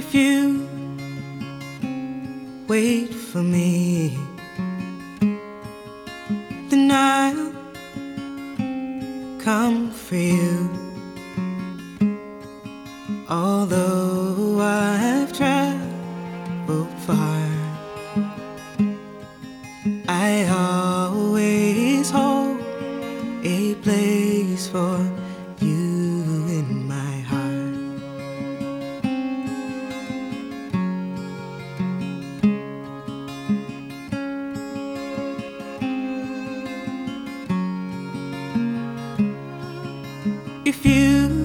If you wait for me, then I'll come for you. Although I've traveled far, I always hold a place for you in my heart. If you